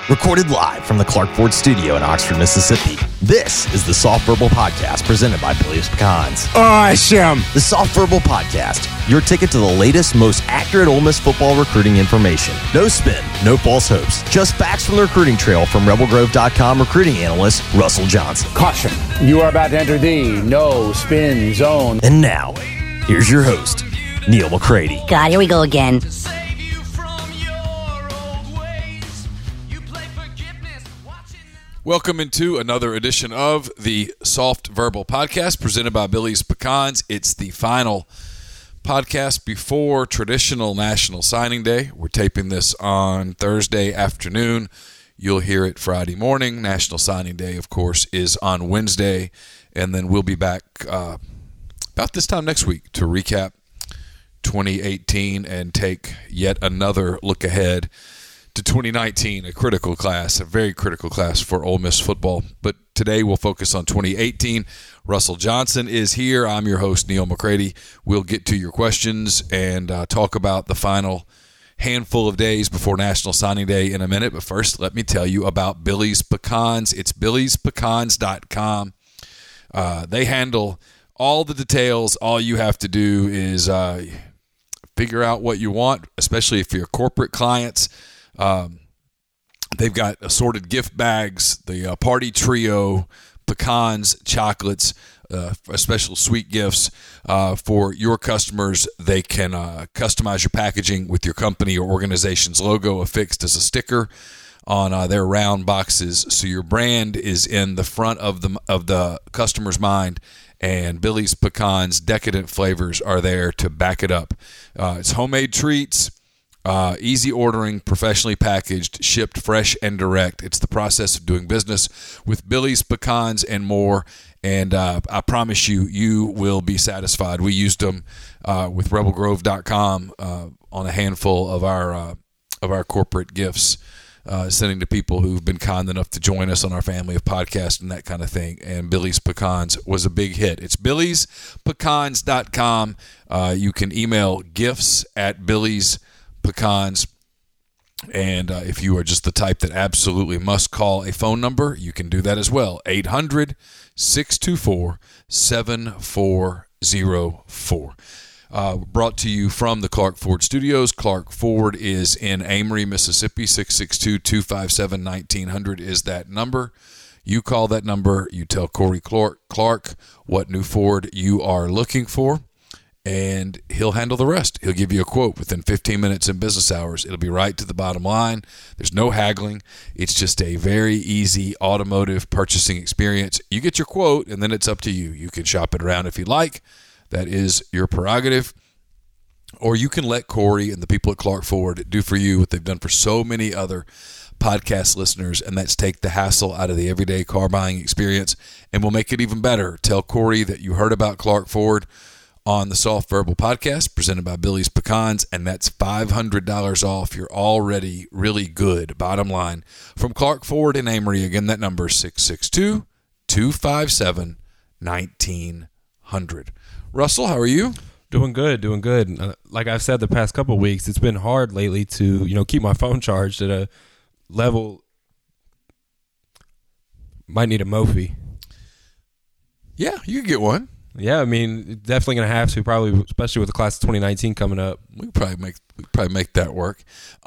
Recorded live from the Clark Ford Studio in Oxford, Mississippi, this is the Soft Verbal Podcast presented by Billy's Pecans. Awesome! The Soft Verbal Podcast, your ticket to the latest, most accurate Ole Miss football recruiting information. No spin, no false hopes, just facts from the recruiting trail from RebelGrove.com recruiting analyst Russell Johnson. Caution, you are about to enter the no spin zone. And now, here's your host, Neil McCready. God, here we go again. Welcome into another edition of the Soft Verbal Podcast presented by Billy's Pecans. It's the final podcast before traditional National Signing Day. We're taping this on Thursday afternoon. You'll hear it Friday morning. National Signing Day, of course, is on Wednesday. And then we'll be back about this time next week to recap 2018 and take yet another look ahead to 2019, a critical class, a very critical class for Ole Miss football. But today we'll focus on 2018. Russell Johnson is here. I'm your host, Neil McCready. We'll get to your questions and talk about the final handful of days before National Signing Day in a minute. But first, let me tell you about Billy's Pecans. It's billyspecans.com. They handle all the details. All you have to do is figure out what you want, especially if you're corporate clients. They've got assorted gift bags, the party trio, pecans, chocolates, special sweet gifts for your customers. They can customize your packaging with your company or organization's logo affixed as a sticker on their round boxes, so your brand is in the front of the customer's mind. And Billy's Pecans decadent flavors are there to back it up. It's homemade treats. Easy ordering, professionally packaged, shipped fresh and direct. It's the process of doing business with Billy's Pecans and more. And I promise you, you will be satisfied. We used them with RebelGrove.com on a handful of our corporate gifts, sending to people who've been kind enough to join us on our family of podcasts and that kind of thing. And Billy's Pecans was a big hit. It's Billy'sPecans.com. You can email gifts@Billy's Pecans, and if you are just the type that absolutely must call a phone number, you can do that as well. 800-624-7404. Brought to you from the Clark Ford Studios. Clark Ford is in Amory, Mississippi. 662-257-1900 is that number. You call that number. You tell Corey Clark what new Ford you are looking for, and he'll handle the rest. He'll give you a quote within 15 minutes in business hours. It'll be right to the bottom line. There's no haggling. It's just a very easy automotive purchasing experience. You get your quote, and then it's up to you. You can shop it around if you like. That is your prerogative. Or you can let Corey and the people at Clark Ford do for you what they've done for so many other podcast listeners, and that's take the hassle out of the everyday car buying experience, and we'll make it even better. Tell Corey that you heard about Clark Ford on the Soft Verbal Podcast presented by Billy's Pecans, and that's $500 off your already really good bottom line from Clark Ford in Amory. Again, that number is 662-257-1900. Russell, how are you? Doing good. Like I've said the past couple of weeks, it's been hard lately to keep my phone charged at a level. Might need a Mophie. Yeah, you can get one. Yeah, I mean, definitely going to have to, probably, especially with the class of 2019 coming up. We could probably make that work.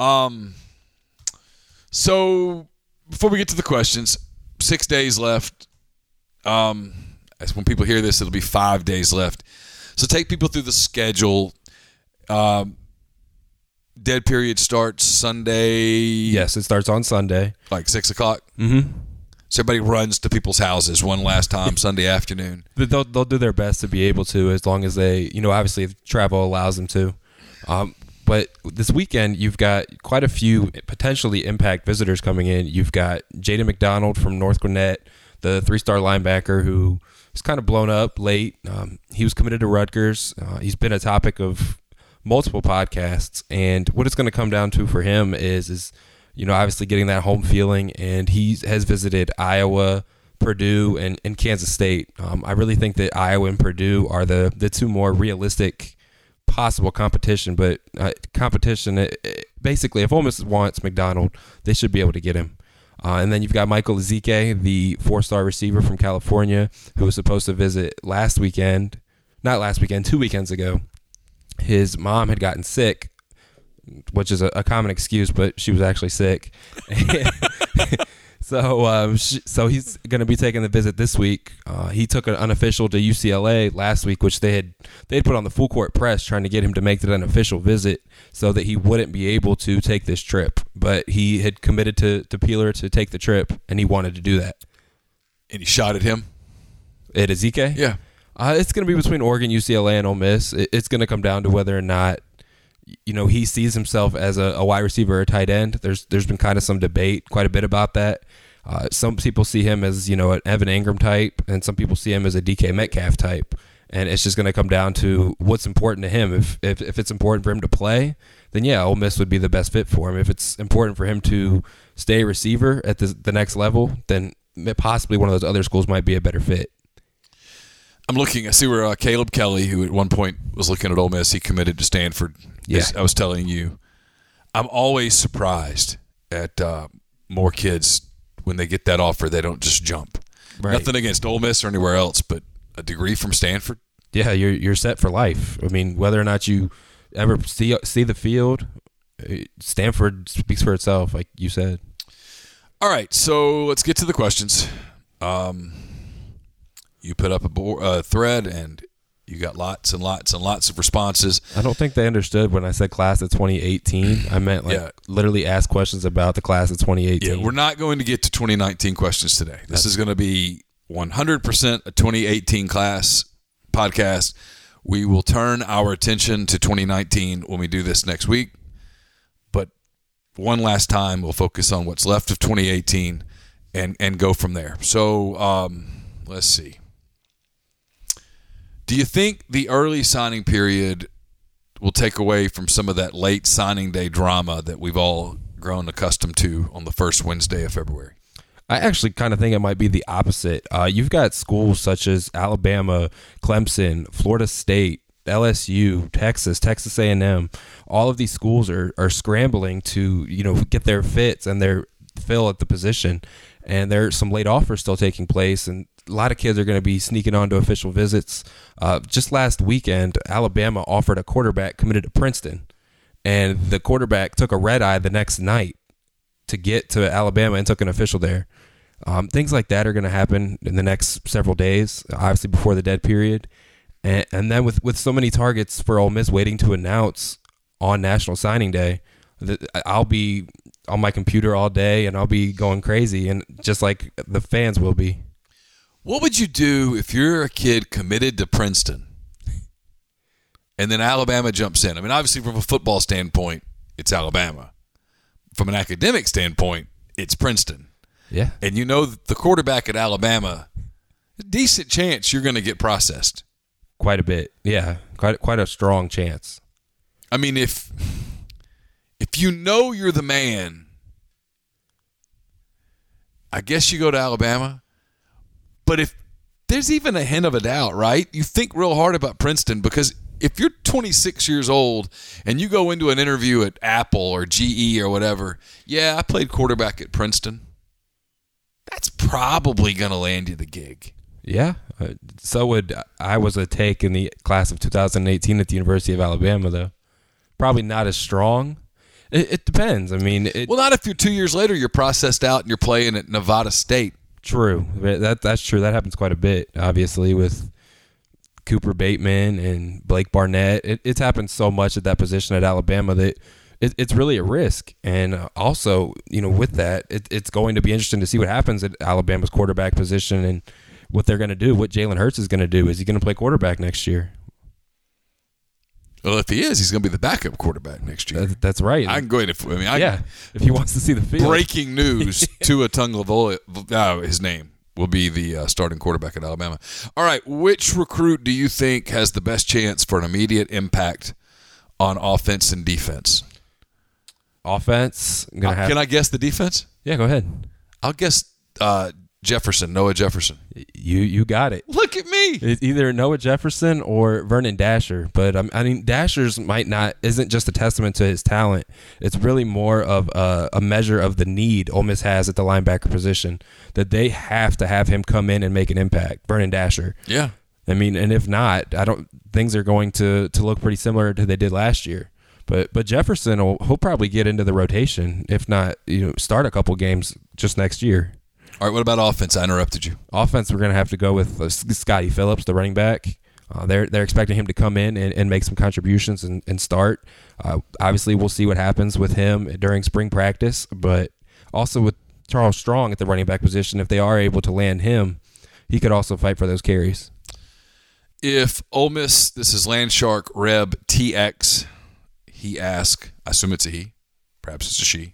So before we get to the questions, 6 days left. As when people hear this, it'll be 5 days left. So take people through the schedule. Dead period starts Sunday. Yes, it starts on Sunday. Like 6 o'clock? Mm-hmm. So everybody runs to people's houses one last time Sunday afternoon. They'll do their best to be able to, as long as they, obviously if travel allows them to. But this weekend, you've got quite a few potentially impact visitors coming in. You've got Jaden McDonald from North Gwinnett, the 3-star linebacker who was kind of blown up late. He was committed to Rutgers. He's been a topic of multiple podcasts. And what it's going to come down to for him is obviously getting that home feeling. And he has visited Iowa, Purdue, and Kansas State. I really think that Iowa and Purdue are the two more realistic possible competition. But basically, if Ole Miss wants McDonald, they should be able to get him. And then you've got Michael Ezike, the 4-star receiver from California, who was supposed to visit 2 weekends ago. His mom had gotten sick, which is a common excuse, but she was actually sick. So he's going to be taking the visit this week. He took an unofficial to UCLA last week, which they'd put on the full court press trying to get him to make it an official visit so that he wouldn't be able to take this trip. But he had committed to Peeler to take the trip, and he wanted to do that. And he shot at him? At Ezike? Yeah. It's going to be between Oregon, UCLA, and Ole Miss. It's going to come down to whether or not he sees himself as a wide receiver or a tight end. There's been kind of some debate, quite a bit about that. Some people see him as, an Evan Ingram type, and some people see him as a DK Metcalf type. And it's just going to come down to what's important to him. If it's important for him to play, then yeah, Ole Miss would be the best fit for him. If it's important for him to stay a receiver at the next level, then possibly one of those other schools might be a better fit. I'm looking. I see where Caleb Kelly, who at one point was looking at Ole Miss, he committed to Stanford. Yeah. I was telling you, I'm always surprised at more kids when they get that offer. They don't just jump. Right. Nothing against Ole Miss or anywhere else, but a degree from Stanford. Yeah, you're set for life. I mean, whether or not you ever see the field, Stanford speaks for itself, like you said. All right, so let's get to the questions. You put up a thread, and you got lots and lots and lots of responses. I don't think they understood when I said class of 2018. I meant literally ask questions about the class of 2018. Yeah, we're not going to get to 2019 questions today. This is going to be 100% a 2018 class podcast. We will turn our attention to 2019 when we do this next week. But one last time, we'll focus on what's left of 2018 and go from there. So let's see. Do you think the early signing period will take away from some of that late signing day drama that we've all grown accustomed to on the first Wednesday of February? I actually kind of think it might be the opposite. You've got schools such as Alabama, Clemson, Florida State, LSU, Texas A&M. All of these schools are scrambling to get their fits and their fill at the position, and there's some late offers still taking place, and a lot of kids are going to be sneaking on to official visits. Just last weekend, Alabama offered a quarterback committed to Princeton, and the quarterback took a red eye the next night to get to Alabama and took an official there. Things like that are going to happen in the next several days, obviously before the dead period. And then with so many targets for Ole Miss waiting to announce on National Signing Day, I'll be on my computer all day and I'll be going crazy, and just like the fans will be. What would you do if you're a kid committed to Princeton and then Alabama jumps in? I mean, obviously from a football standpoint, it's Alabama. From an academic standpoint, it's Princeton. Yeah. And the quarterback at Alabama, a decent chance you're going to get processed. Quite a bit. Yeah. Quite a strong chance. I mean, if you're the man, I guess you go to Alabama. But if there's even a hint of a doubt, right? You think real hard about Princeton, because if you're 26 years old and you go into an interview at Apple or GE or whatever, I played quarterback at Princeton, that's probably going to land you the gig. Yeah. So I was a take in the class of 2018 at the University of Alabama, though. Probably not as strong. It depends. I mean, well, not if you're 2 years later, you're processed out and you're playing at Nevada State. True. That's true. That happens quite a bit, obviously, with Cooper Bateman and Blake Barnett. It's happened so much at that position at Alabama that it's really a risk. And also, with that, it's going to be interesting to see what happens at Alabama's quarterback position and what they're going to do, what Jalen Hurts is going to do. Is he going to play quarterback next year? Well, if he is, he's going to be the backup quarterback next year. That's right. I can go ahead. If he wants to see the field. Breaking news: Tua Tagovailoa, his name will be the starting quarterback at Alabama. All right, which recruit do you think has the best chance for an immediate impact on offense and defense? Offense. Can I guess the defense? Yeah, go ahead. I'll guess Noah Jefferson. You got it. Look at me. It's either Noah Jefferson or Vernon Dasher. But I mean, Dasher's isn't just a testament to his talent. It's really more of a measure of the need Ole Miss has at the linebacker position, that they have to have him come in and make an impact. Vernon Dasher. Yeah. I mean, and if not, things are going to look pretty similar to they did last year. But Jefferson he'll probably get into the rotation, if not, start a couple games just next year. All right, what about offense? I interrupted you. Offense, we're going to have to go with Scotty Phillips, the running back. They're expecting him to come in and make some contributions and start. Obviously, we'll see what happens with him during spring practice, but also with Charles Strong at the running back position, if they are able to land him, he could also fight for those carries. If Ole Miss, this is Landshark Reb TX, he asked, I assume it's a he, perhaps it's a she,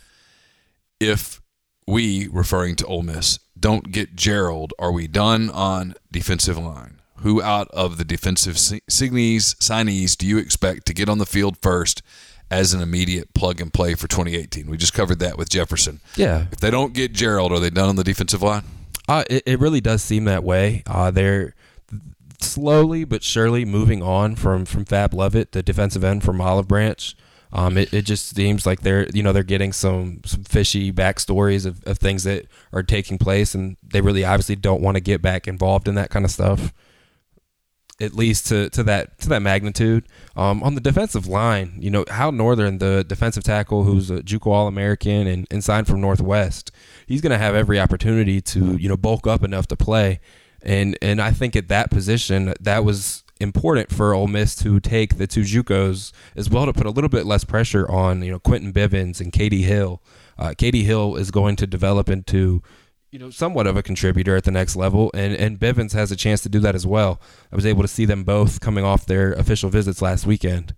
if we, referring to Ole Miss, don't get Gerald, are we done on defensive line? Who out of the defensive signees do you expect to get on the field first as an immediate plug-and-play for 2018? We just covered that with Jefferson. Yeah. If they don't get Gerald, are they done on the defensive line? It really does seem that way. They're slowly but surely moving on from Fab Lovett, the defensive end from Olive Branch. It just seems like they're getting some fishy backstories of things that are taking place, and they really obviously don't want to get back involved in that kind of stuff, at least to that magnitude. On the defensive line, Hal Northern, the defensive tackle who's a JUCO All-American and signed from Northwest, he's going to have every opportunity to bulk up enough to play. And I think at that position, that was important for Ole Miss to take the two JUCOs as well, to put a little bit less pressure on Quentin Bivens and Katie Hill. Katie Hill is going to develop into somewhat of a contributor at the next level, and Bivens has a chance to do that as well. I was able to see them both coming off their official visits last weekend.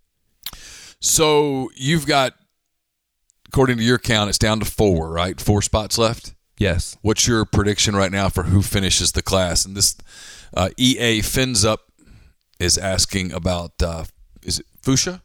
So you've got, according to your count, it's down to 4, right? 4 spots left? Yes. What's your prediction right now for who finishes the class? And this EA Fins Up is asking about, is it Fouché?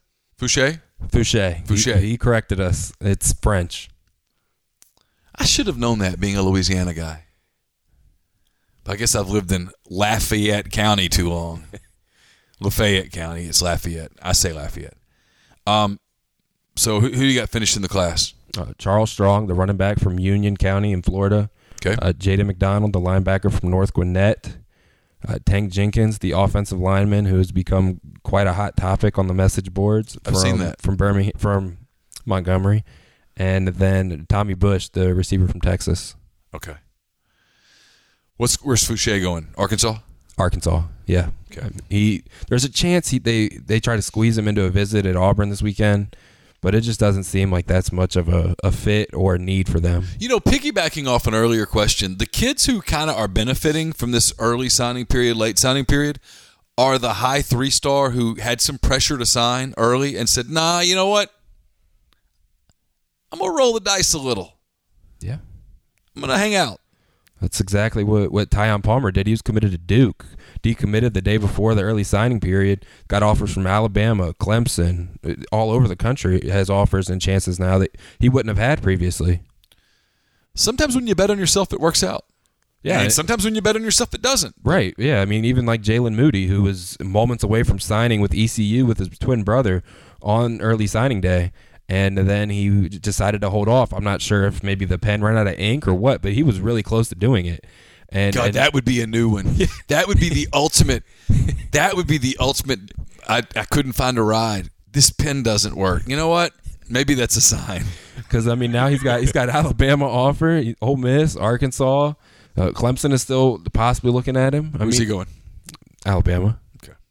He corrected us. It's French. I should have known that, being a Louisiana guy. But I guess I've lived in Lafayette County too long. Lafayette County, it's Lafayette. I say Lafayette. So who do you got finishing the class? Charles Strong, the running back from Union County in Florida. Okay. Jaden McDonald, the linebacker from North Gwinnett. Tank Jenkins, the offensive lineman, who has become quite a hot topic on the message boards. I've seen that. From Montgomery. And then Tommy Bush, the receiver from Texas. Okay. Where's Fouché going? Arkansas, yeah. Okay. There's a chance they try to squeeze him into a visit at Auburn this weekend, but it just doesn't seem like that's much of a fit or a need for them. Piggybacking off an earlier question, the kids who kind of are benefiting from this early signing period, late signing period, are the high 3-star who had some pressure to sign early and said, nah, you know what? I'm going to roll the dice a little. Yeah. I'm going to hang out. That's exactly what Tyon Palmer did. He was committed to Duke. Decommitted the day before the early signing period. Got offers from Alabama, Clemson, all over the country. Has offers and chances now that he wouldn't have had previously. Sometimes when you bet on yourself, it works out. Yeah. And sometimes when you bet on yourself, it doesn't. Right. Yeah. I mean, even like Jalen Moody, who was moments away from signing with ECU with his twin brother on early signing day. And then he decided to hold off. I'm not sure if maybe the pen ran out of ink or what, but he was really close to doing it. And that would be a new one. That would be the ultimate. That would be the ultimate. I couldn't find a ride. This pen doesn't work. You know what? Maybe that's a sign. Because I mean, now he's got Alabama offer, Ole Miss, Arkansas, Clemson is still possibly looking at him. Where's he going? Alabama.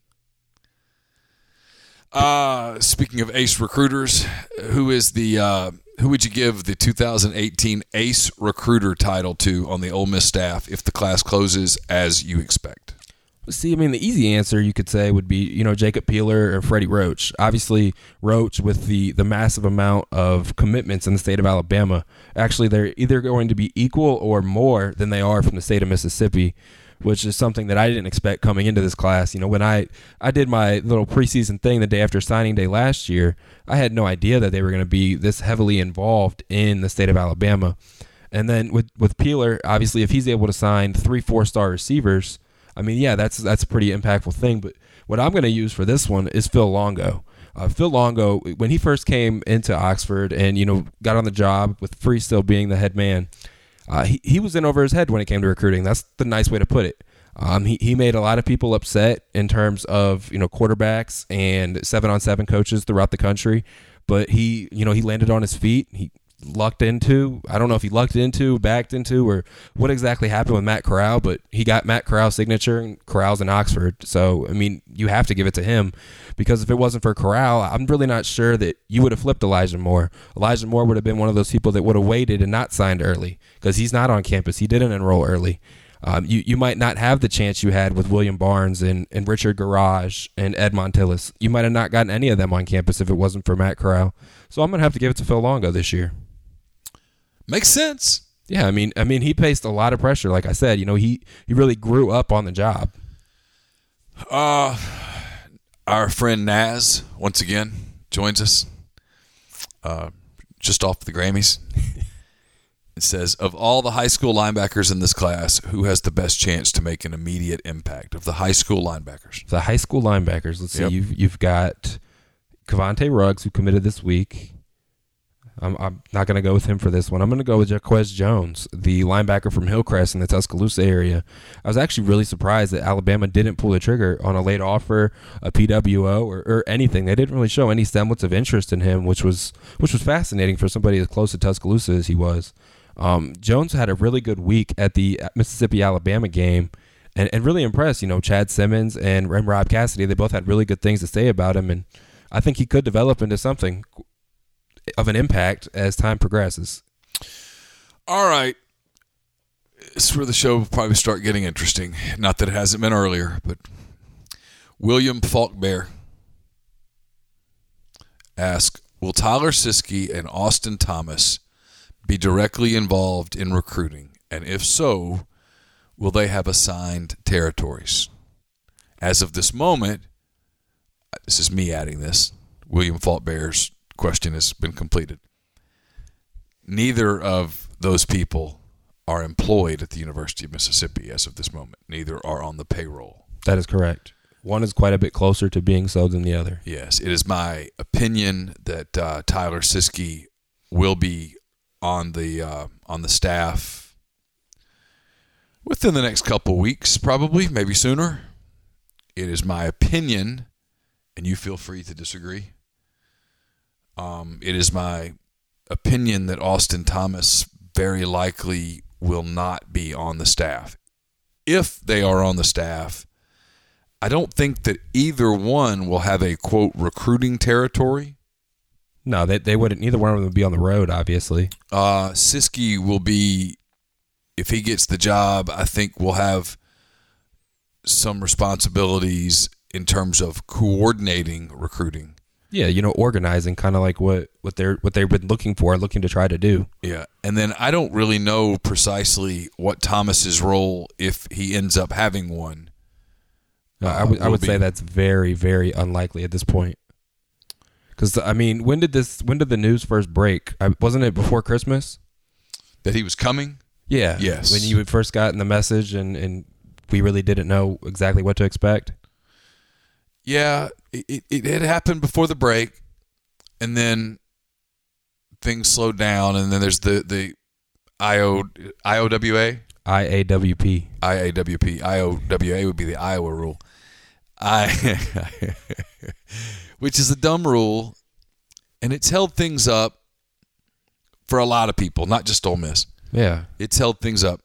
Speaking of ace recruiters, who would you give the 2018 ace recruiter title to on the Ole Miss staff if the class closes as you expect? See, I mean, the easy answer you could say would be, Jacob Peeler or Freddie Roach. Obviously, Roach with the massive amount of commitments in the state of Alabama. Actually, they're either going to be equal or more than they are from the state of Mississippi, which is something that I didn't expect coming into this class. When I did my little preseason thing the day after signing day last year, I had no idea that they were going to be this heavily involved in the state of Alabama. And then with Peeler, obviously, if he's able to sign 3 4-star receivers, I mean, yeah, that's a pretty impactful thing. But what I'm going to use for this one is Phil Longo. Phil Longo, when he first came into Oxford and, got on the job with Free still being the head man, he was in over his head when it came to recruiting. That's the nice way to put it. He made a lot of people upset in terms of, quarterbacks and 7-on-7 coaches throughout the country. But he landed on his feet. He lucked into, I don't know if he lucked into, backed into, or what exactly happened with Matt Corral, but he got Matt Corral's signature, and Corral's in Oxford. So, I mean, you have to give it to him, because if it wasn't for Corral, I'm really not sure that you would have flipped Elijah Moore. Elijah Moore would have been one of those people that would have waited and not signed early, because he's not on campus. He didn't enroll early. You might not have the chance you had with William Barnes and Richard Garage and Ed Montillis. You might have not gotten any of them on campus if it wasn't for Matt Corral. So I'm going to have to give it to Phil Longo this year. Makes sense. Yeah, I mean, he faced a lot of pressure. Like I said, he really grew up on the job. Our friend Naz once again joins us, just off the Grammys. It says, of all the high school linebackers in this class, who has the best chance to make an immediate impact? Of the high school linebackers, let's see. You've got Cavante Ruggs, who committed this week. I'm not going to go with him for this one. I'm going to go with Jaquez Jones, the linebacker from Hillcrest in the Tuscaloosa area. I was actually really surprised that Alabama didn't pull the trigger on a late offer, a PWO, or anything. They didn't really show any semblance of interest in him, which was fascinating for somebody as close to Tuscaloosa as he was. Jones had a really good week at the Mississippi-Alabama game and really impressed. Chad Simmons and Rob Cassidy, they both had really good things to say about him, and I think he could develop into something of an impact as time progresses. All right. This is where the show will probably start getting interesting. Not that it hasn't been earlier, but William Falkbear asks, will Tyler Siskey and Austin Thomas be directly involved in recruiting? And if so, will they have assigned territories? As of this moment, this is me adding this, William Falkbear's question has been completed. Neither of those people are employed at the University of Mississippi as of this moment. Neither are on the payroll. That is correct. One is quite a bit closer to being so than the other. Yes, it is my opinion that Tyler Siskey will be on the staff within the next couple weeks, probably, maybe sooner. It is my opinion, and you feel free to disagree. It is my opinion that Austin Thomas very likely will not be on the staff. If they are on the staff, I don't think that either one will have a, quote, recruiting territory. No, they wouldn't. Neither one of them would be on the road, obviously. Siskey will be, if he gets the job, I think will have some responsibilities in terms of coordinating recruiting. Yeah, organizing, kind of like what they've been looking to try to do. Yeah, and then I don't really know precisely what Thomas's role, if he ends up having one. I would say that's very, very unlikely at this point. Because I mean, when did the news first break? Wasn't it before Christmas that he was coming? Yeah. Yes. When you had first gotten the message and we really didn't know exactly what to expect. Yeah, it had happened before the break, and then things slowed down, and then there's the IOWA? IAWP. IOWA would be the Iowa rule. Which is a dumb rule, and it's held things up for a lot of people, not just Ole Miss. Yeah. It's held things up.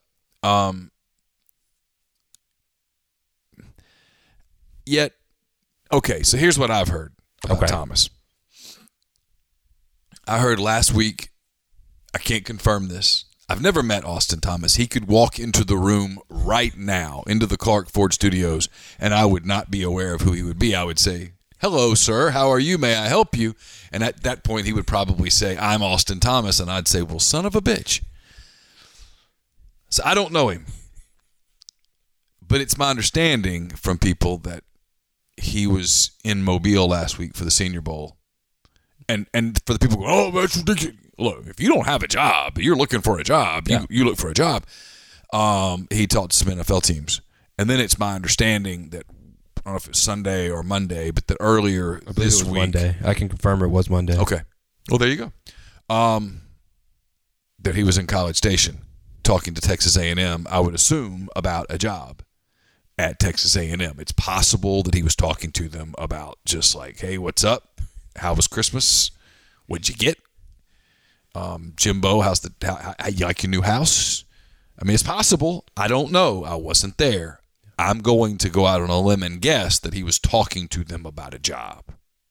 Yet, okay, so here's what I've heard about Thomas. I heard last week, I can't confirm this, I've never met Austin Thomas. He could walk into the room right now, into the Clark Ford Studios, and I would not be aware of who he would be. I would say, hello, sir, how are you? May I help you? And at that point, he would probably say, I'm Austin Thomas, and I'd say, well, son of a bitch. So I don't know him. But it's my understanding from people that he was in Mobile last week for the Senior Bowl. And for the people going, oh, that's ridiculous. look, if you don't have a job, you're looking for a job. You look for a job. He talked to some NFL teams. And then it's my understanding that, I don't know if it's Sunday or Monday, but that earlier this week. Monday. I can confirm it was Monday. Okay. Well, there you go. That he was in College Station talking to Texas A&M, I would assume, about a job at Texas A&M. It's possible that he was talking to them about just like, hey, what's up? How was Christmas? What'd you get? Jimbo, how you like your new house? I mean, it's possible. I don't know. I wasn't there. I'm going to go out on a limb and guess that he was talking to them about a job.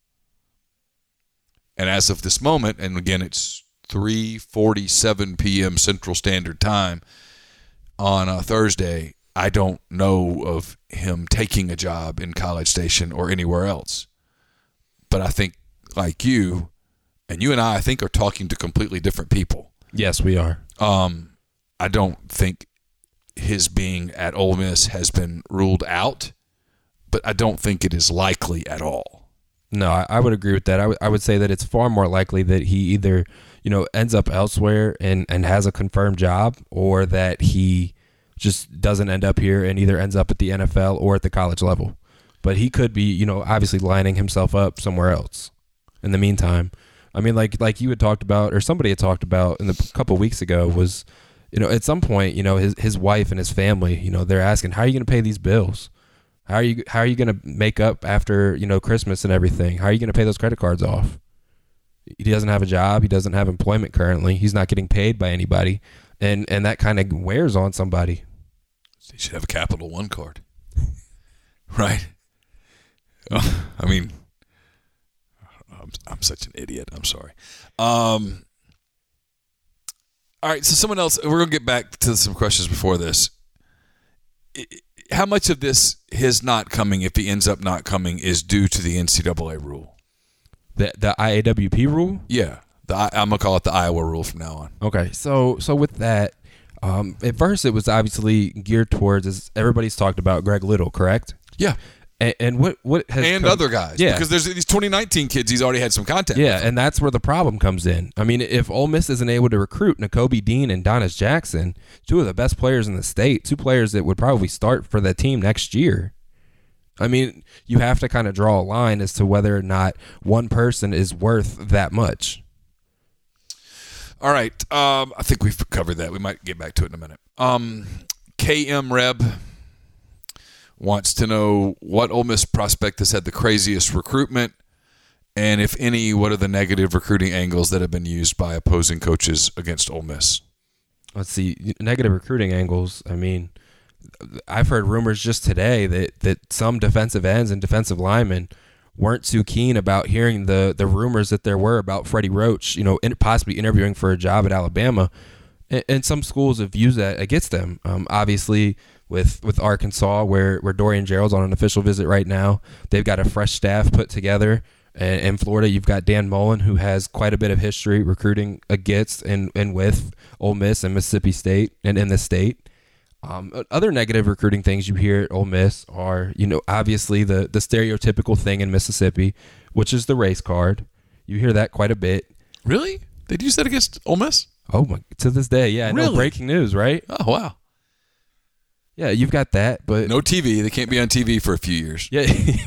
And as of this moment, and again, it's 3:47 p.m. Central Standard Time on a Thursday, I don't know of him taking a job in College Station or anywhere else. But I think, like you, and you and I think, are talking to completely different people. Yes, we are. I don't think his being at Ole Miss has been ruled out, but I don't think it is likely at all. No, I would agree with that. I would say that it's far more likely that he either, ends up elsewhere and has a confirmed job, or that he just doesn't end up here and either ends up at the NFL or at the college level. But he could be, obviously lining himself up somewhere else in the meantime. I mean, like you had talked about, or somebody had talked about a couple weeks ago, was, at some point, his wife and his family, they're asking, how are you going to pay these bills? How are you going to make up after, Christmas and everything? How are you going to pay those credit cards off? He doesn't have a job. He doesn't have employment currently. He's not getting paid by anybody. And that kind of wears on somebody. He should have a Capital One card. Right? I mean, I'm such an idiot. I'm sorry. All right, so someone else, we're going to get back to some questions before this. How much of this, his not coming, if he ends up not coming, is due to the NCAA rule? The IAWP rule? Yeah. I'm going to call it the Iowa rule from now on. Okay, so with that, at first it was obviously geared towards, as everybody's talked about, Greg Little, correct? Yeah. And what has and other guys, because there's these 2019 kids he's already had some contact with. And that's where the problem comes in. I mean, if Ole Miss isn't able to recruit Nakobe Dean and Donis Jackson, two of the best players in the state, two players that would probably start for the team next year, I mean, you have to kind of draw a line as to whether or not one person is worth that much. All right, I think we've covered that. We might get back to it in a minute. KM Reb wants to know what Ole Miss prospect has had the craziest recruitment, and if any, what are the negative recruiting angles that have been used by opposing coaches against Ole Miss? Let's see, negative recruiting angles. I mean, I've heard rumors just today that some defensive ends and defensive linemen weren't too keen about hearing the rumors that there were about Freddie Roach, possibly interviewing for a job at Alabama. And some schools have used that against them. Obviously, with Arkansas, where Dorian Gerald's on an official visit right now, they've got a fresh staff put together. And in Florida, you've got Dan Mullen, who has quite a bit of history recruiting against and with Ole Miss and Mississippi State and in the state. Other negative recruiting things you hear at Ole Miss are, obviously the stereotypical thing in Mississippi, which is the race card. You hear that quite a bit. Really? They'd use that against Ole Miss? Oh, my! To this day, yeah. Really? No, breaking news, right? Oh, wow. Yeah, you've got that, but no TV. They can't be on TV for a few years. Yeah,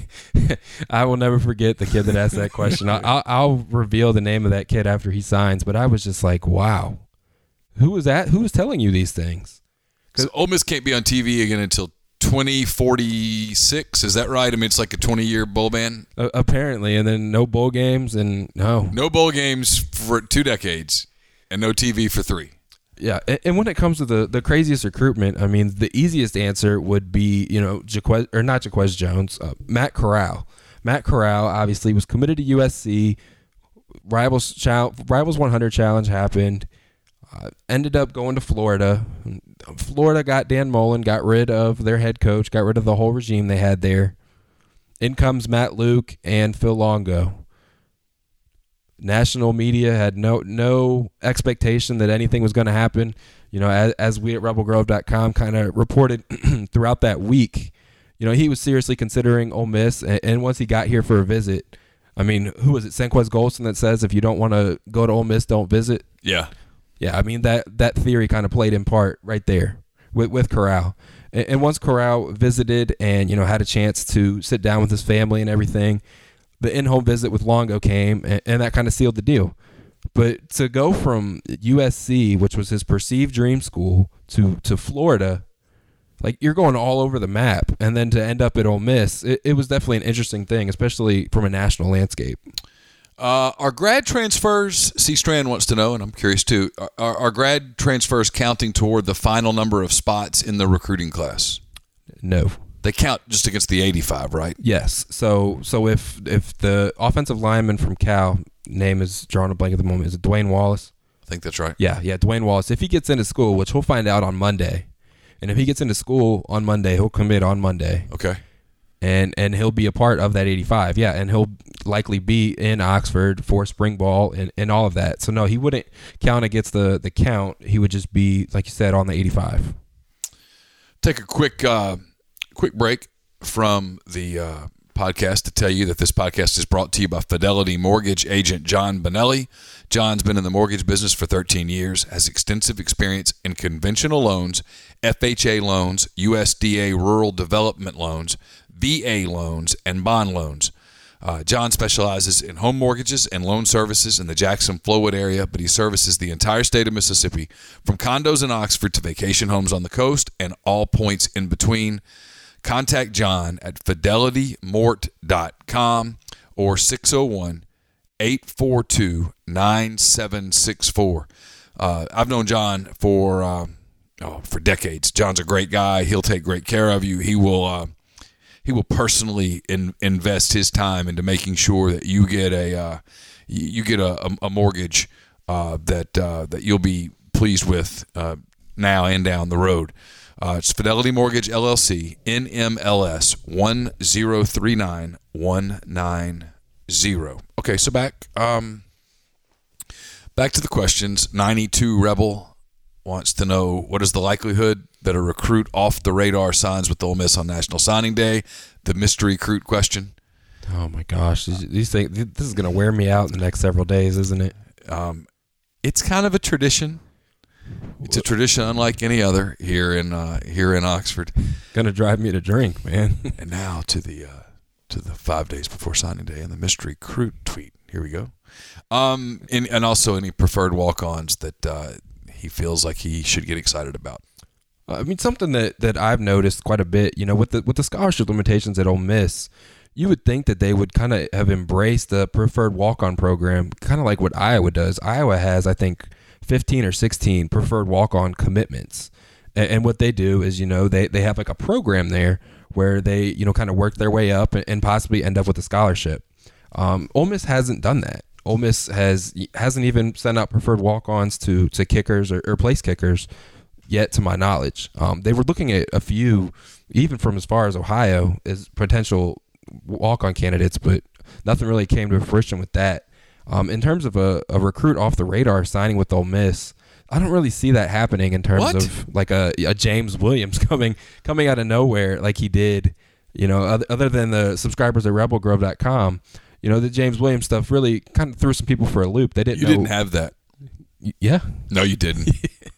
I will never forget the kid that asked that question. I'll reveal the name of that kid after he signs, but I was just like, wow, who was that? Who was telling you these things? Because Ole Miss can't be on TV again until 2046. Is that right? I mean, it's like a 20-year bowl ban. Apparently, and then no bowl games and no bowl games for 2 decades, and no TV for 3. Yeah, and when it comes to the craziest recruitment, I mean, the easiest answer would be, Jaquez Jones, Matt Corral. Matt Corral obviously was committed to USC. Rivals 100 challenge happened. Ended up going to Florida. Florida got Dan Mullen, got rid of their head coach, got rid of the whole regime they had there. In comes Matt Luke and Phil Longo. National media had no expectation that anything was going to happen. As we at rebelgrove.com kind of reported throughout that week, he was seriously considering Ole Miss. And once he got here for a visit, I mean, who was it? Senquez Golson that says if you don't want to go to Ole Miss, don't visit. Yeah. Yeah, I mean, that theory kind of played in part right there with Corral. And once Corral visited and, had a chance to sit down with his family and everything, the in-home visit with Longo came, and that kind of sealed the deal. But to go from USC, which was his perceived dream school, to Florida, like, you're going all over the map, and then to end up at Ole Miss, it was definitely an interesting thing, especially from a national landscape. Are grad transfers, C. Strand wants to know, and I'm curious too, are grad transfers counting toward the final number of spots in the recruiting class? No. They count just against the 85, right? Yes. So if the offensive lineman from Cal, name is drawing a blank at the moment, is it Dwayne Wallace? I think that's right. Yeah, Dwayne Wallace. If he gets into school, which we'll find out on Monday, and if he gets into school on Monday, he'll commit on Monday. Okay. And he'll be a part of that 85, yeah, and he'll likely be in Oxford for spring ball and all of that. So, no, he wouldn't count against the count. He would just be, like you said, on the 85. Take a quick break from the podcast to tell you that this podcast is brought to you by Fidelity Mortgage agent John Bonelli. John's been in the mortgage business for 13 years, has extensive experience in conventional loans, FHA loans, USDA rural development loans, VA loans, and bond loans. John specializes in home mortgages and loan services in the Jackson-Flowood area, but he services the entire state of Mississippi, from condos in Oxford to vacation homes on the coast and all points in between. Contact John at fidelitymort.com or 601-842-9764. I've known John for decades. John's a great guy. He'll take great care of you. He will personally invest his time into making sure that you get a mortgage that you'll be pleased with now and down the road. It's Fidelity Mortgage LLC, NMLS 1039190. Okay, so back to the questions. 92 Rebel wants to know, what is the likelihood that a recruit off the radar signs with Ole Miss on National Signing Day? The mystery recruit question. Oh my gosh, these things, this is going to wear me out in the next several days, isn't it? It's kind of a tradition. It's a tradition unlike any other here in Oxford. Going to drive me to drink, man. And now to the 5 days before signing day and the mystery recruit tweet. Here we go. And also any preferred walk-ons that he feels like he should get excited about. I mean, something that I've noticed quite a bit, with the scholarship limitations at Ole Miss, you would think that they would kind of have embraced the preferred walk-on program, kind of like what Iowa does. Iowa has, I think, 15 or 16 preferred walk-on commitments. And what they do is, they have like a program there where they, kind of work their way up and possibly end up with a scholarship. Ole Miss hasn't done that. Ole Miss hasn't even sent out preferred walk-ons to kickers or place kickers yet, to my knowledge. They were looking at a few, even from as far as Ohio, as potential walk-on candidates, but nothing really came to fruition with that. In terms of a recruit off the radar signing with Ole Miss, I don't really see that happening in terms of like a James Williams coming out of nowhere like he did, other than the subscribers at rebelgrove.com. The James Williams stuff really kind of threw some people for a loop. They didn't know. You didn't have that. Yeah. No, you didn't.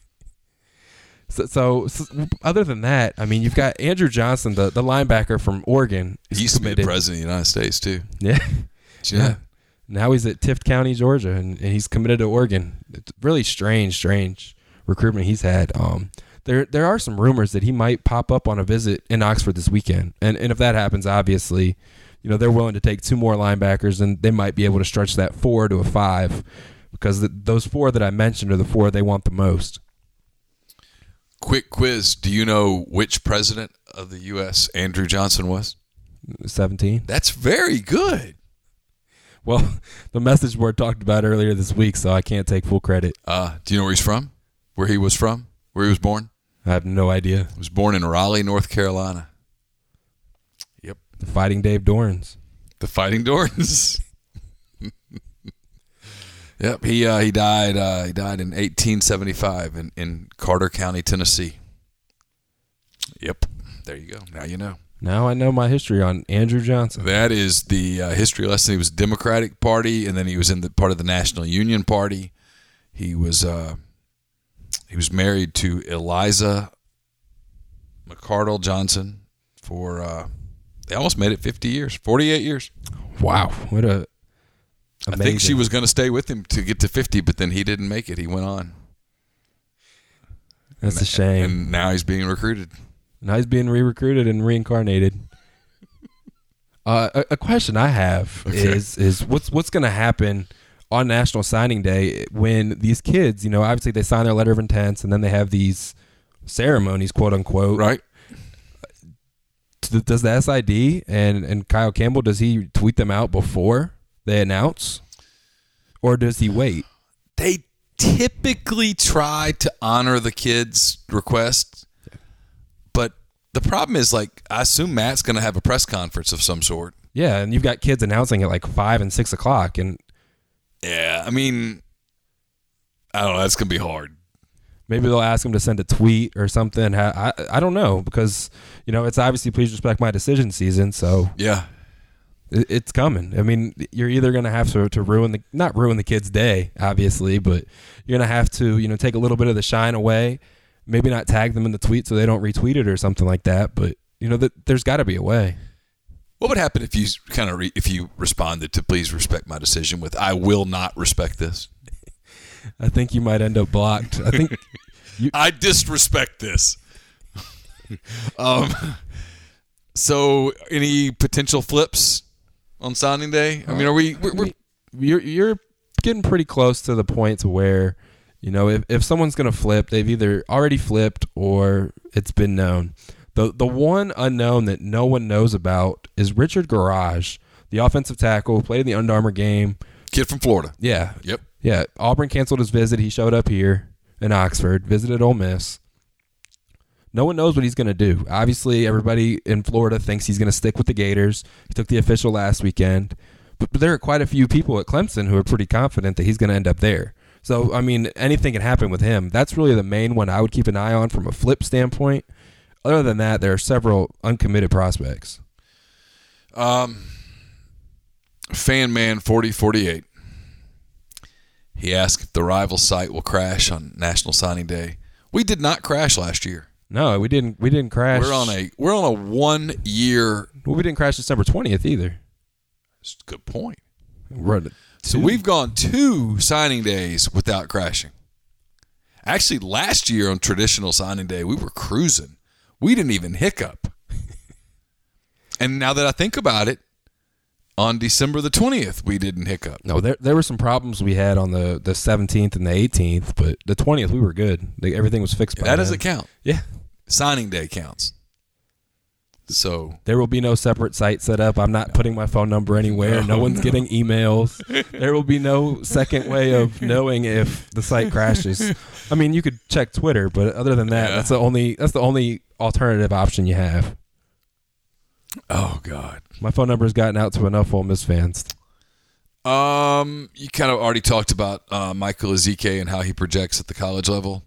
So other than that, I mean, you've got Andrew Johnson, the linebacker from Oregon. He used to be the president of the United States, too. Yeah. Yeah. Now he's at Tift County, Georgia, and he's committed to Oregon. It's really strange recruitment he's had. There are some rumors that he might pop up on a visit in Oxford this weekend. And if that happens, obviously, they're willing to take 2 more linebackers, and they might be able to stretch that 4 to a 5 because those 4 that I mentioned are the 4 they want the most. Quick quiz. Do you know which president of the U.S. Andrew Johnson was? 17. That's very good. Well, the message board talked about it earlier this week, so I can't take full credit. Do you know where he's from? Where he was from? Where he was born? I have no idea. He was born in Raleigh, North Carolina. Yep. The Fighting Dave Dorans. The Fighting Dorans. Yep. He died. He died in 1875 in Carter County, Tennessee. Yep. There you go. Now you know. Now I know my history on Andrew Johnson. That is the history lesson. He was Democratic Party, and then he was in the part of the National Union Party. He was married to Eliza McCardle Johnson for they almost made it 50 years, 48 years. Wow, what a amazing. I think she was going to stay with him to get to 50, but then he didn't make it. He went on. That's a shame. And now he's being recruited. Now he's being re-recruited and reincarnated. A question I have is what's going to happen on National Signing Day when these kids, obviously they sign their letter of intents and then they have these ceremonies, quote unquote. Right. Does the SID and Kyle Campbell, does he tweet them out before they announce? Or does he wait? They typically try to honor the kids' request. But the problem is, I assume Matt's going to have a press conference of some sort. Yeah, and you've got kids announcing at 5 and 6 o'clock. And yeah, I don't know. That's going to be hard. Maybe they'll ask him to send a tweet or something. I don't know because, it's obviously please respect my decision season. So yeah, it's coming. You're either going to have to not ruin the kid's day, obviously, but you're going to have to, take a little bit of the shine away. Maybe not tag them in the tweet so they don't retweet it or something like that. But, there's got to be a way. What would happen if you if you responded to please respect my decision with I will not respect this? I think you might end up blocked. I think I disrespect this. So any potential flips on signing day? Are you're getting pretty close to the point to where, if someone's going to flip, they've either already flipped or it's been known. The one unknown that no one knows about is Richard Garage, the offensive tackle, played in the Under Armour game. Kid from Florida. Yeah. Yep. Yeah. Auburn canceled his visit. He showed up here in Oxford, visited Ole Miss. No one knows what he's going to do. Obviously, everybody in Florida thinks he's going to stick with the Gators. He took the official last weekend. But there are quite a few people at Clemson who are pretty confident that he's going to end up there. So, anything can happen with him. That's really the main one I would keep an eye on from a flip standpoint. Other than that, there are several uncommitted prospects. Fanman 4048. He asked if the rival site will crash on National Signing Day. We did not crash last year. No, we didn't crash. We're on a 1 year. Well, we didn't crash December 20th either. That's a good point. So we've gone 2 signing days without crashing. Actually, last year on traditional signing day, we were cruising. We didn't even hiccup. And now that I think about it, on December the 20th, we didn't hiccup. No, there were some problems we had on the 17th and the 18th, but the 20th we were good. Everything was fixed by that then. doesn't count. Yeah. Signing day counts. So there will be no separate site set up. I'm not putting my phone number anywhere. No one's getting emails. There will be no second way of knowing if the site crashes. You could check Twitter, but other than that, that's the only alternative option you have. Oh God, my phone number has gotten out to enough Ole Miss fans. You kind of already talked about Michael Ezike and how he projects at the college level.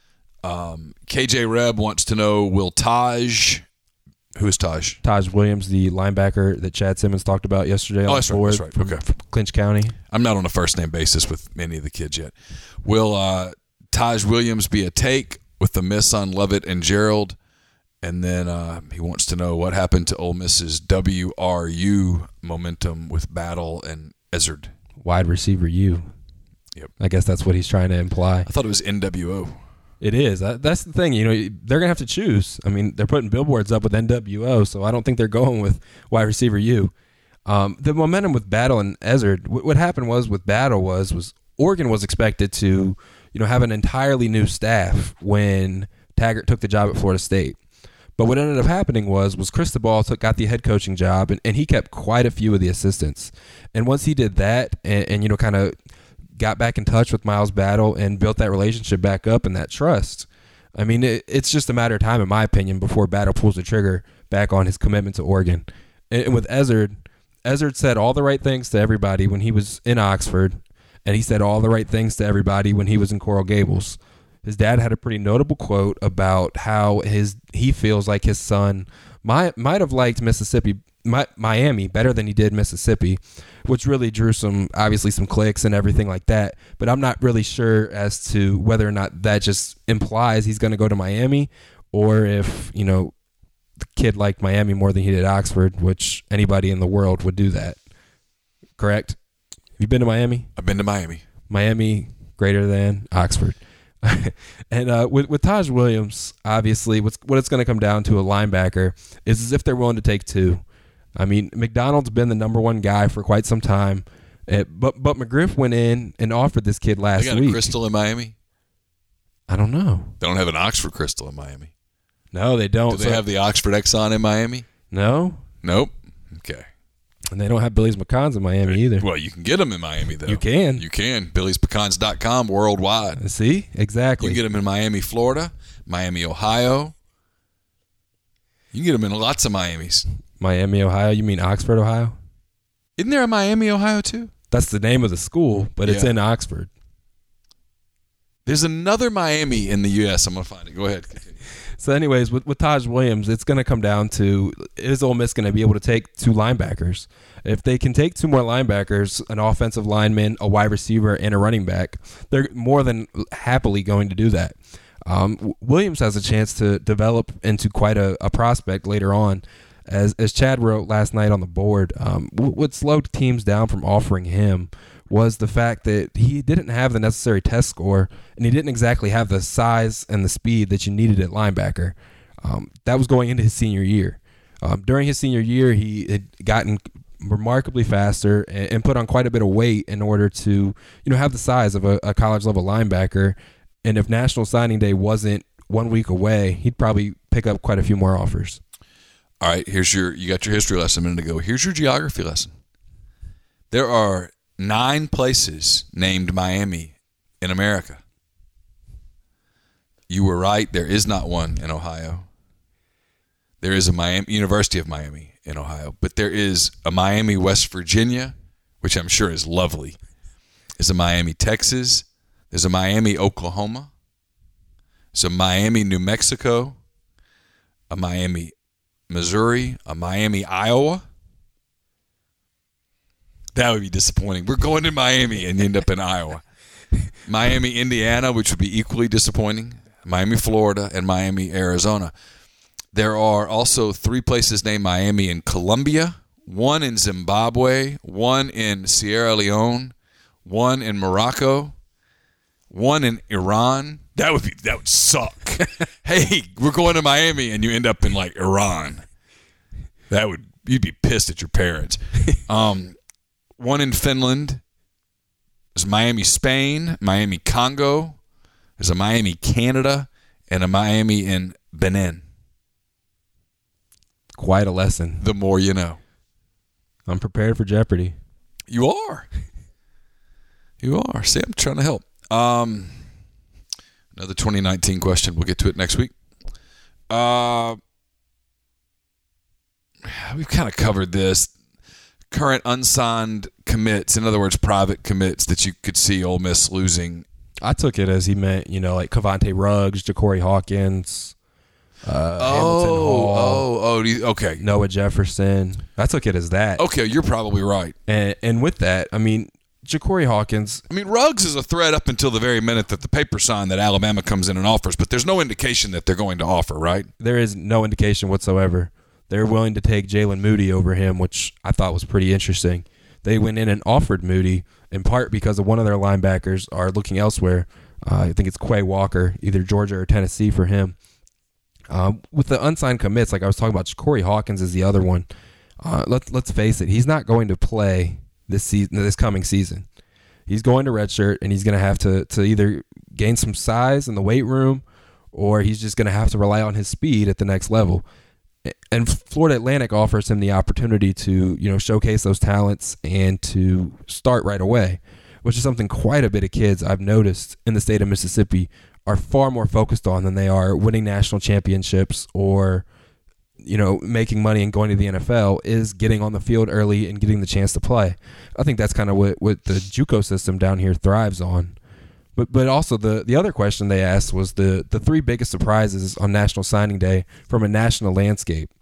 KJ Reb wants to know, will Taj? Who is Taj? Taj Williams, the linebacker that Chad Simmons talked about yesterday on the board. That's right. Okay. From Clinch County. I'm not on a first-name basis with many of the kids yet. Will Taj Williams be a take with the miss on Levitt and Gerald? And then he wants to know what happened to Ole Miss's WRU momentum with Battle and Ezzard. Wide receiver U. Yep. I guess that's what he's trying to imply. I thought it was NWO. It is. That's the thing. They're going to have to choose. They're putting billboards up with NWO, so I don't think they're going with wide receiver U. The momentum with Battle and Ezzard, what happened with Battle was Oregon was expected to, have an entirely new staff when Taggart took the job at Florida State. But what ended up happening was Cristobal got the head coaching job, and he kept quite a few of the assistants. And once he did that and kind of got back in touch with Miles Battle and built that relationship back up and that trust, it's just a matter of time, in my opinion, before Battle pulls the trigger back on his commitment to Oregon. And with Ezzard said all the right things to everybody when he was in Oxford, and he said all the right things to everybody when he was in Coral Gables. His dad had a pretty notable quote about how he feels like his son might have liked Miami better than he did Mississippi, which really drew some clicks and everything like that. But I'm not really sure as to whether or not that just implies he's going to go to Miami, or if, the kid liked Miami more than he did Oxford, which anybody in the world would do that. Correct? Have you been to Miami? I've been to Miami. Miami greater than Oxford. And with Taj Williams, obviously, what it's going to come down to a linebacker is as if they're willing to take two. I mean, McDonald's been the number one guy for quite some time, but McGriff went in and offered this kid last week. They got a Crystal in Miami? I don't know. They don't have an Oxford Crystal in Miami. No, they don't. Do they have the Oxford Exxon in Miami? No. Nope. Okay. And they don't have Billy's Pecans in Miami either. Well, you can get them in Miami, though. You can. You can. Billy'sPecans.com worldwide. See? Exactly. You can get them in Miami, Florida, Miami, Ohio. You can get them in lots of Miamis. Miami, Ohio? You mean Oxford, Ohio? Isn't there a Miami, Ohio, too? That's the name of the school, but it's in Oxford. There's another Miami in the U.S. I'm going to find it. Go ahead. Continue. So anyways, with Taj Williams, it's going to come down to, is Ole Miss going to be able to take two linebackers? If they can take two more linebackers, an offensive lineman, a wide receiver, and a running back, they're more than happily going to do that. Williams has a chance to develop into quite a prospect later on. As Chad wrote last night on the board, what slowed teams down from offering him was the fact that he didn't have the necessary test score, and he didn't exactly have the size and the speed that you needed at linebacker. That was going into his senior year. During his senior year, he had gotten remarkably faster and put on quite a bit of weight in order to, have the size of a college-level linebacker. And if National Signing Day wasn't 1 week away, he'd probably pick up quite a few more offers. All right, you got your history lesson a minute ago. Here's your geography lesson. There are 9 places named Miami in America. You were right. There is not one in Ohio. There is a University of Miami in Ohio, but there is a Miami, West Virginia, which I'm sure is lovely. There's a Miami, Texas. There's a Miami, Oklahoma. There's a Miami, New Mexico. A Miami, Missouri. A Miami, Iowa. That would be disappointing. We're going to Miami and you end up in Iowa. Miami, Indiana, which would be equally disappointing. Miami, Florida, and Miami, Arizona. There are also 3 places named Miami in Colombia, 1 in Zimbabwe, 1 in Sierra Leone, 1 in Morocco, 1 in Iran. That would suck. Hey, we're going to Miami and you end up in like Iran. You'd be pissed at your parents. 1 in Finland. There's Miami, Spain, Miami, Congo. There's a Miami, Canada, and a Miami in Benin. Quite a lesson. The more you know. I'm prepared for Jeopardy. You are. You are. See, I'm trying to help. Another 2019 question. We'll get to it next week. We've kind of covered this. Current unsigned commits, in other words, private commits that you could see Ole Miss losing. I took it as he meant, like Cavante Ruggs, Ja'Cory Hawkins, Hamilton Hall. Okay. Noah Jefferson. I took it as that. Okay, you're probably right. And with that, I mean, Ja'Cory Hawkins. I mean, Ruggs is a threat up until the very minute that the paper signed that Alabama comes in and offers, but there's no indication that they're going to offer, right? There is no indication whatsoever. They're willing to take Jalen Moody over him, which I thought was pretty interesting. They went in and offered Moody, in part because of one of their linebackers are looking elsewhere. I think it's Quay Walker, either Georgia or Tennessee for him. With the unsigned commits, like I was talking about, Ja'Cory Hawkins is the other one. Let's face it, he's not going to play this coming season. He's going to redshirt, and he's going to have to either gain some size in the weight room, or he's just going to have to rely on his speed at the next level. And Florida Atlantic offers him the opportunity to, showcase those talents and to start right away, which is something quite a bit of kids I've noticed in the state of Mississippi are far more focused on than they are winning national championships or, making money and going to the NFL, is getting on the field early and getting the chance to play. I think that's kind of what the JUCO system down here thrives on. But also the other question they asked was the 3 biggest surprises on National Signing Day from a national landscape.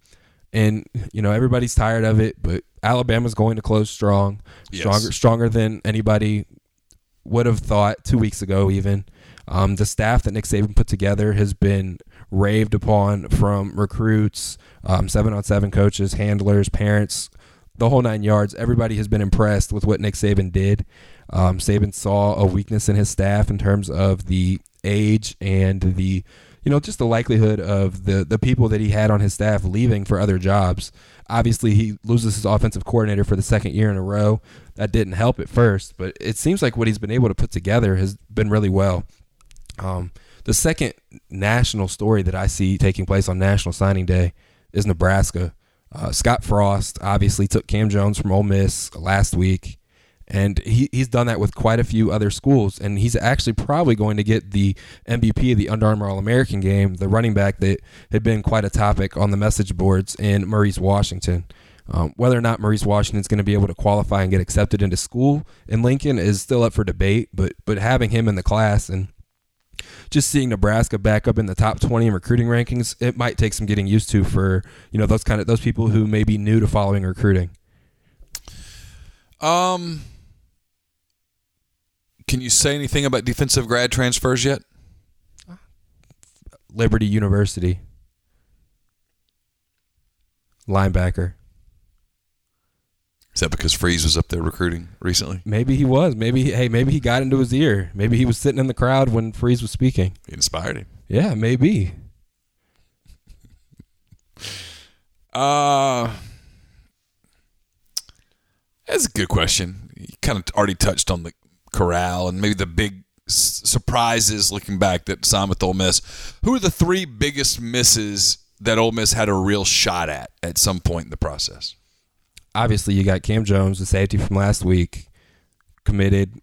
And, everybody's tired of it, but Alabama's going to close strong, stronger than anybody would have thought 2 weeks ago even. The staff that Nick Saban put together has been raved upon from recruits, 7-on-7 coaches, handlers, parents, the whole 9 yards. Everybody has been impressed with what Nick Saban did. Saban saw a weakness in his staff in terms of the age and the just the likelihood of the people that he had on his staff leaving for other jobs. Obviously, he loses his offensive coordinator for the second year in a row. That didn't help at first, but it seems like what he's been able to put together has been really well. The second national story that I see taking place on National Signing Day is Nebraska. Scott Frost obviously took Cam Jones from Ole Miss last week. And he's done that with quite a few other schools, and he's actually probably going to get the MVP of the Under Armour All-American game, the running back that had been quite a topic on the message boards in Maurice Washington. Whether or not Maurice Washington is going to be able to qualify and get accepted into school in Lincoln is still up for debate, but having him in the class and just seeing Nebraska back up in the top 20 in recruiting rankings, it might take some getting used to for those people who may be new to following recruiting. Can you say anything about defensive grad transfers yet? Liberty University. Linebacker. Is that because Freeze was up there recruiting recently? Maybe he was. Maybe he got into his ear. Maybe he was sitting in the crowd when Freeze was speaking. He inspired him. Yeah, maybe. That's a good question. You kind of already touched on the corral and maybe the big surprises looking back that signed with Ole Miss. Who are the three biggest misses that Ole Miss had a real shot at some point in the process? Obviously, you got Cam Jones, the safety from last week, committed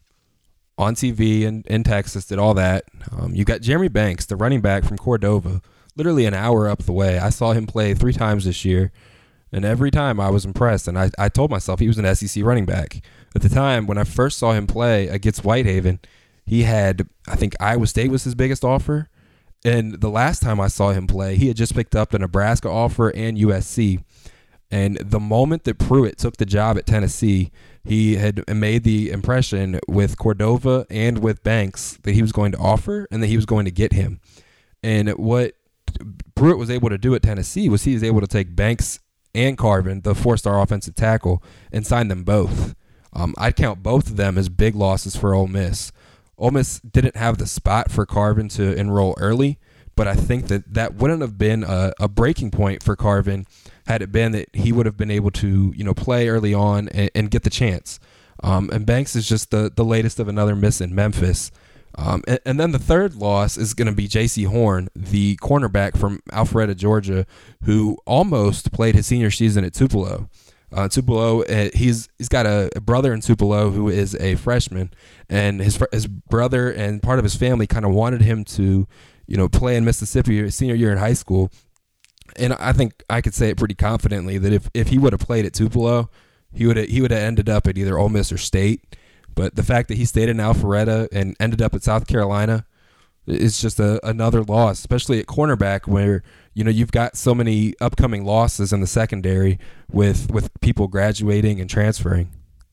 on TV in Texas, did all that. You got Jeremy Banks, the running back from Cordova, literally an hour up the way. I saw him play 3 times this year. And every time I was impressed, and I told myself he was an SEC running back. At the time, when I first saw him play against Whitehaven, he had, I think Iowa State was his biggest offer. And the last time I saw him play, he had just picked up the Nebraska offer and USC. And the moment that Pruitt took the job at Tennessee, he had made the impression with Cordova and with Banks that he was going to offer and that he was going to get him. And what Pruitt was able to do at Tennessee was he was able to take Banks and Carvin, the 4-star offensive tackle, and sign them both. I'd count both of them as big losses for Ole Miss. Ole Miss didn't have the spot for Carvin to enroll early, but I think that wouldn't have been a breaking point for Carvin had it been that he would have been able to play early on and get the chance. And Banks is just the latest of another miss in Memphis. And then the third loss is going to be J.C. Horn, the cornerback from Alpharetta, Georgia, who almost played his senior season at Tupelo. Tupelo, he's got a brother in Tupelo who is a freshman, and his brother and part of his family kind of wanted him to, play in Mississippi his senior year in high school. And I think I could say it pretty confidently that if he would have played at Tupelo, he would have ended up at either Ole Miss or State. But the fact that he stayed in Alpharetta and ended up at South Carolina is just another loss, especially at cornerback where, you've got so many upcoming losses in the secondary with people graduating and transferring.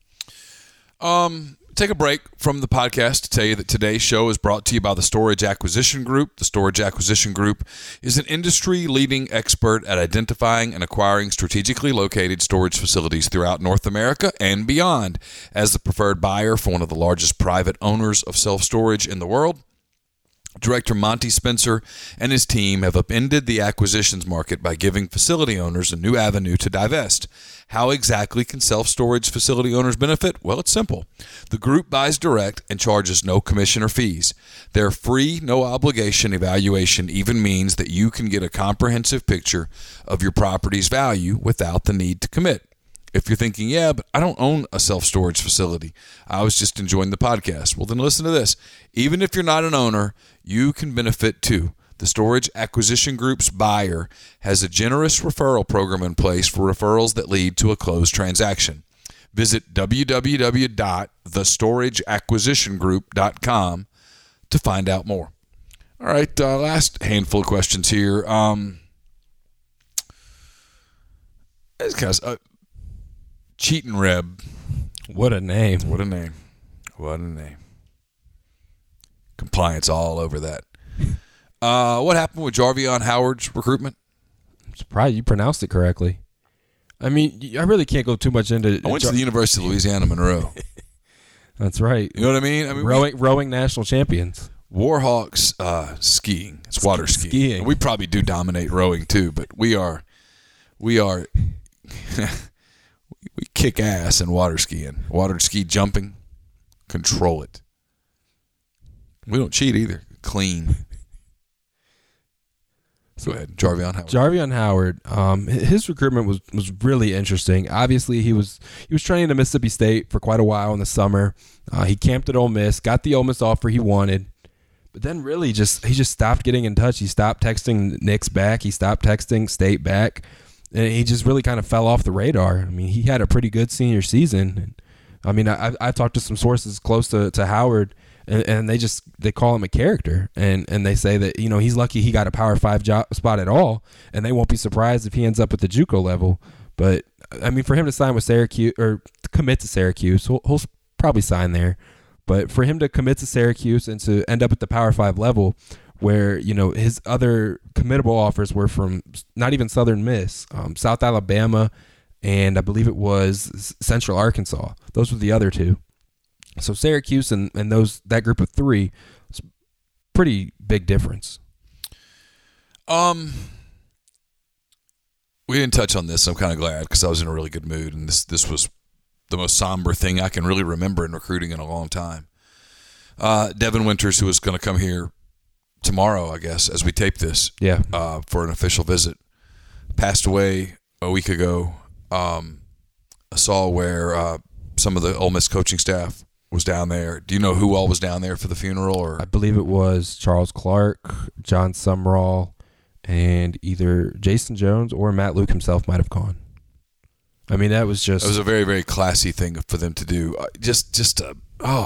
Take a break from the podcast to tell you that today's show is brought to you by the Storage Acquisition Group. The Storage Acquisition Group is an industry-leading expert at identifying and acquiring strategically located storage facilities throughout North America and beyond. As the preferred buyer for one of the largest private owners of self-storage in the world, Director Monty Spencer and his team have upended the acquisitions market by giving facility owners a new avenue to divest. How exactly can self-storage facility owners benefit? Well, it's simple. The group buys direct and charges no commission or fees. Their free, no-obligation evaluation even means that you can get a comprehensive picture of your property's value without the need to commit. If you're thinking, yeah, but I don't own a self-storage facility, I was just enjoying the podcast. Well, then listen to this. Even if you're not an owner, you can benefit too. The Storage Acquisition Group's buyer has a generous referral program in place for referrals that lead to a closed transaction. Visit www.thestorageacquisitiongroup.com to find out more. All right, last handful of questions here. This guy's Cheatin' Reb. What a name. What a name. What a name. Compliance all over that. What happened with Jarvion Howard's recruitment? I'm surprised you pronounced it correctly. I mean, I really can't go too much into. I went to the University of Louisiana Monroe. That's right. You know what I mean? I mean, rowing national champions. Warhawks skiing. It's water skiing. We probably do dominate rowing too, but we we kick ass in water skiing. Water ski jumping, control it. We don't cheat either. Clean. Go ahead, Jarvion Howard. Jarvion Howard, his recruitment was really interesting. Obviously, he was training at Mississippi State for quite a while in the summer. He camped at Ole Miss, got the Ole Miss offer he wanted, but then really he just stopped getting in touch. He stopped texting Nick's back. He stopped texting State back, and he just really kind of fell off the radar. I mean, he had a pretty good senior season. I mean, I've talked to some sources close to Howard. And they call him a character, and they say that he's lucky he got a Power 5 job spot at all, and they won't be surprised if he ends up at the JUCO level. But I mean, for him to sign with Syracuse or to commit to Syracuse, he'll probably sign there. But for him to commit to Syracuse and to end up at the Power 5 level, where his other committable offers were from not even Southern Miss, South Alabama, and I believe it was Central Arkansas. Those were the other two. So Syracuse and that group of three, it's a pretty big difference. We didn't touch on this. I'm kind of glad because I was in a really good mood, and this was the most somber thing I can really remember in recruiting in a long time. Devin Winters, who was going to come here tomorrow, I guess, as we tape this, for an official visit, passed away a week ago. I saw where some of the Ole Miss coaching staff was down there. Do you know who all was down there for the funeral? Or I believe it was Charles Clark, John Sumrall, and either Jason Jones or Matt Luke himself might have gone. I mean, it was a very, very classy thing for them to do. Just a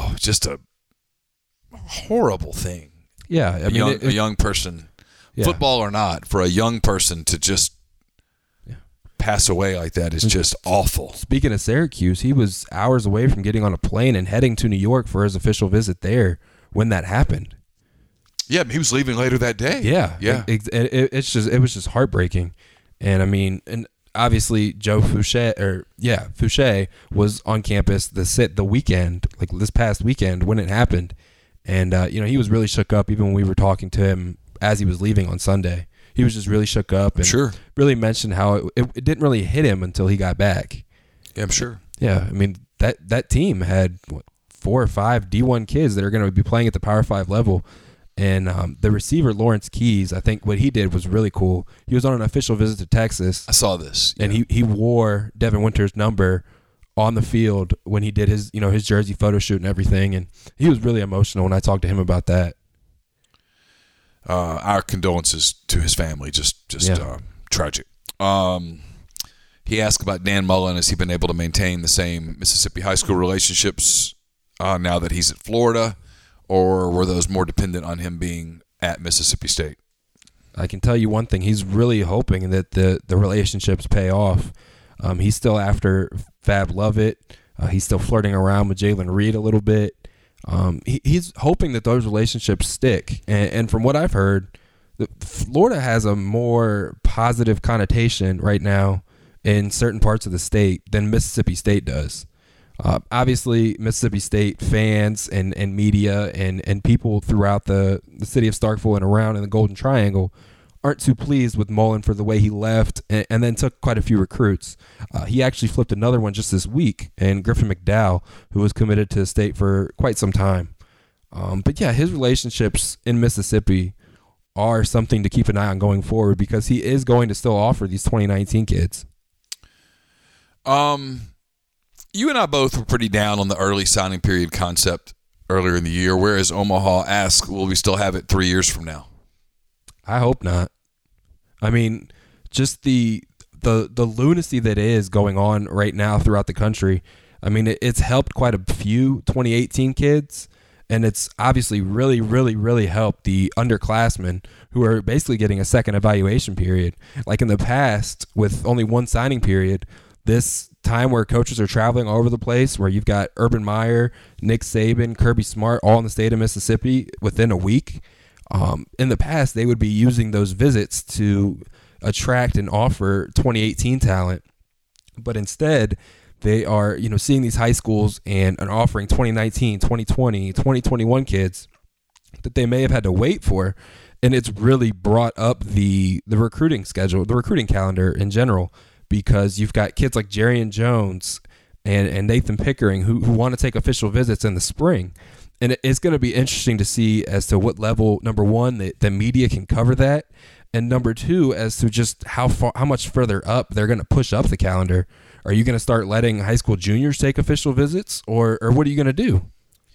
horrible thing. Yeah, I mean, a young person, football or not, for a young person to just pass away like that is just awful. Speaking of Syracuse, he was hours away from getting on a plane and heading to New York for his official visit there when that happened. Yeah, he was leaving later that day. Yeah. It was just heartbreaking. And I mean, and obviously Joe Fouché was on campus the weekend, like this past weekend when it happened. And he was really shook up even when we were talking to him as he was leaving on Sunday. He was just really shook up and really mentioned how it didn't really hit him until he got back. Yeah, I'm sure. Yeah, I mean, that team had 4 or 5 D1 kids that are going to be playing at the Power 5 level. And the receiver, Lawrence Keys, I think what he did was really cool. He was on an official visit to Texas. I saw this. Yeah. And he wore Devin Winters' number on the field when he did his jersey photo shoot and everything. And he was really emotional when I talked to him about that. Our condolences to his family. Just tragic. He asked about Dan Mullen. Has he been able to maintain the same Mississippi high school relationships now that he's at Florida, or were those more dependent on him being at Mississippi State? I can tell you one thing. He's really hoping that the relationships pay off. He's still after Fab Lovett. He's still flirting around with Jalen Reed a little bit. He's hoping that those relationships stick. And from what I've heard, Florida has a more positive connotation right now in certain parts of the state than Mississippi State does. Obviously, Mississippi State fans and media and people throughout the city of Starkville and around in the Golden Triangle aren't too pleased with Mullen for the way he left and then took quite a few recruits. He actually flipped another one just this week, and Griffin McDowell, who was committed to the state for quite some time. But yeah, his relationships in Mississippi are something to keep an eye on going forward because he is going to still offer these 2019 kids. You and I both were pretty down on the early signing period concept earlier in the year, whereas Omaha asked, will we still have it 3 years from now? I hope not. I mean, just the lunacy that is going on right now throughout the country. I mean, it's helped quite a few 2018 kids, And it's obviously really, really, really helped the underclassmen who are basically getting a second evaluation period. Like in the past, with only one signing period, this time where coaches are traveling all over the place, where you've got Urban Meyer, Nick Saban, Kirby Smart, all in the state of Mississippi within a week. In the past, they would be using those visits to attract and offer 2018 talent. But instead, they are, seeing these high schools and offering 2019, 2020, 2021 kids that they may have had to wait for. And it's really brought up the recruiting schedule, the recruiting calendar in general, because you've got kids like Jerrion Jones and Nathan Pickering who want to take official visits in the spring. And it's going to be interesting to see as to what level, number one, the media can cover that. And number two, as to just how much further up they're going to push up the calendar. Are you going to start letting high school juniors take official visits, or what are you going to do?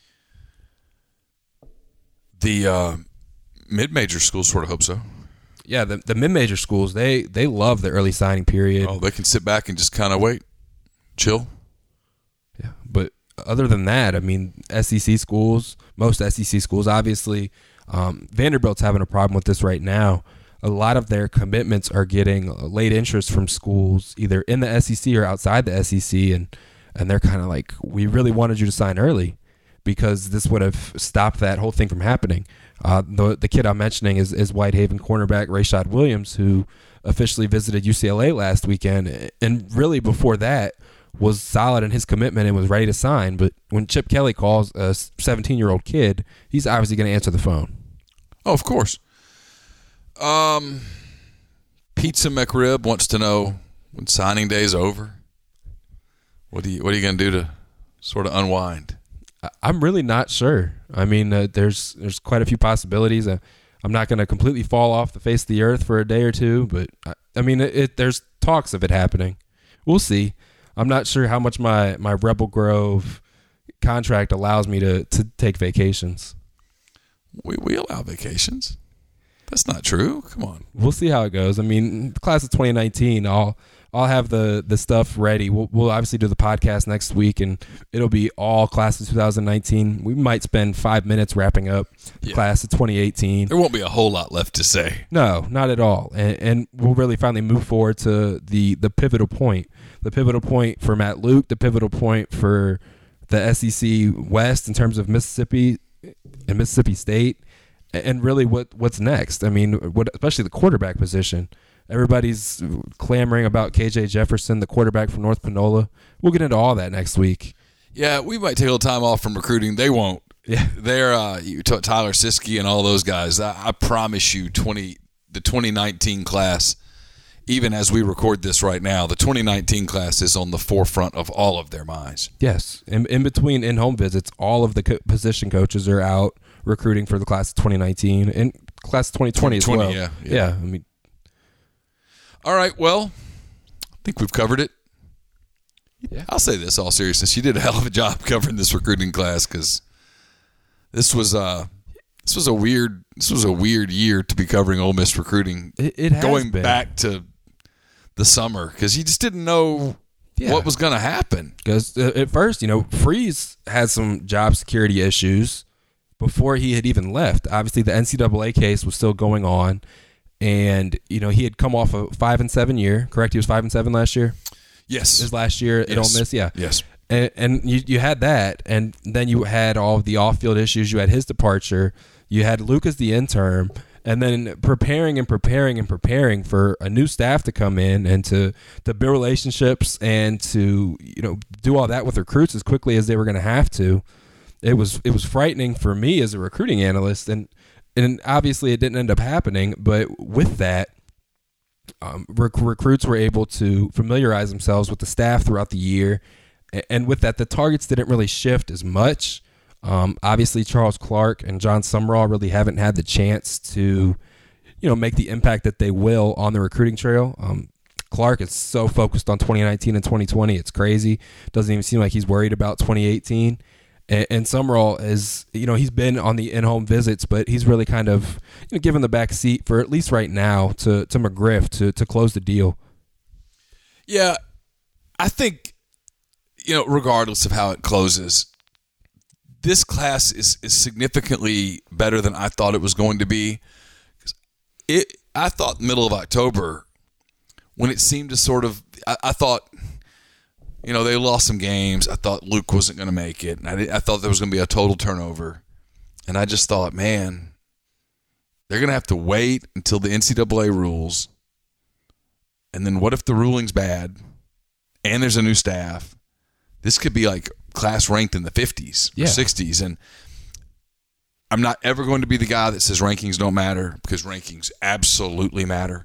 The mid-major schools sort of hope so. Yeah, the mid-major schools, they love the early signing period. Oh, they can sit back and just kind of wait, chill. Yeah, but other than that, I mean, SEC schools, most SEC schools, obviously, Vanderbilt's having a problem with this right now. A lot of their commitments are getting late interest from schools either in the SEC or outside the SEC, and they're kind of like, we really wanted you to sign early because this would have stopped that whole thing from happening. The kid I'm mentioning is Whitehaven cornerback Rashad Williams, who officially visited UCLA last weekend, and really before that was solid in his commitment and was ready to sign. But when Chip Kelly calls a 17-year-old kid, he's obviously going to answer the phone. Oh, of course. Pizza McRib wants to know when signing day is over. What are you going to do to sort of unwind? I'm really not sure. I mean, there's quite a few possibilities. I'm not going to completely fall off the face of the earth for a day or two, but I mean, there's talks of it happening. We'll see. I'm not sure how much my Rebel Grove contract allows me to take vacations. We allow vacations. That's not true. Come on. We'll see how it goes. I mean, class of 2019, I'll have the stuff ready. We'll obviously do the podcast next week, and it'll be all class of 2019. We might spend 5 minutes wrapping up class of 2018. There won't be a whole lot left to say. No, not at all. And we'll really finally move forward to the pivotal point. The pivotal point for Matt Luke, the pivotal point for the SEC West in terms of Mississippi and Mississippi State, and really what's next. I mean, especially the quarterback position. Everybody's clamoring about KJ Jefferson, the quarterback from North Panola. We'll get into all that next week. Yeah, we might take a little time off from recruiting. They won't. Yeah, they're Tyler Siskey and all those guys. I promise you, the 2019 class, even as we record this right now, the 2019 class is on the forefront of all of their minds. Yes, in between in-home visits, all of the position coaches are out recruiting for the class of 2019 and class of 2020 as well. Yeah. I mean. All right, well, I think we've covered it. Yeah. I'll say this all seriousness. You did a hell of a job covering this recruiting class because this was a weird year to be covering Ole Miss recruiting. It has going been. Back to the summer because you just didn't know what was going to happen. Because at first, Freeze had some job security issues before he had even left. Obviously, the NCAA case was still going on. And, he had come off a 5-7 year, correct? He was 5-7 last year? Yes. His last year at Ole Miss, yeah. Yes. And you had that, and then you had all of the off-field issues. You had his departure. You had Luke as the intern, and then preparing for a new staff to come in and to build relationships and to, do all that with recruits as quickly as they were going to have to. It was frightening for me as a recruiting analyst, and obviously it didn't end up happening, but with that, recruits were able to familiarize themselves with the staff throughout the year, and with that, the targets didn't really shift as much. Obviously, Charles Clark and John Summerall really haven't had the chance to, make the impact that they will on the recruiting trail. Clark is so focused on 2019 and 2020, it's crazy. Doesn't even seem like he's worried about 2018. And Summerall is, he's been on the in-home visits, but he's really kind of given the back seat for at least right now to McGriff to close the deal. Yeah, I think, regardless of how it closes, this class is significantly better than I thought it was going to be. I thought middle of October, when it seemed to sort of, I thought, you know, they lost some games. I thought Luke wasn't going to make it. And I thought there was going to be a total turnover. And I just thought, man, they're going to have to wait until the NCAA rules. And then what if the ruling's bad and there's a new staff? This could be like class ranked in the 50s or 60s. And I'm not ever going to be the guy that says rankings don't matter, because rankings absolutely matter.